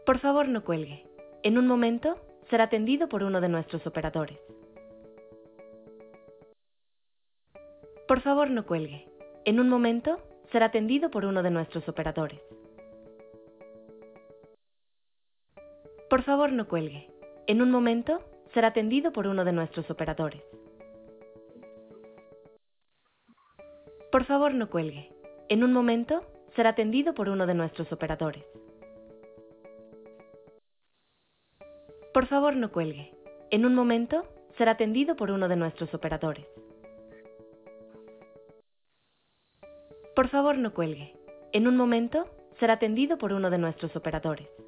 Por favor, no cuelgue. En un momento, será atendido por uno de nuestros operadores. Por favor, no cuelgue. En un momento, será atendido por uno de nuestros operadores. Por favor, no cuelgue. En un momento, será atendido por uno de nuestros operadores. Por favor, no cuelgue. En un momento, será atendido por uno de nuestros operadores. Por favor, no cuelgue. En un momento, será atendido por uno de nuestros operadores. Por favor, no cuelgue. En un momento, será atendido por uno de nuestros operadores.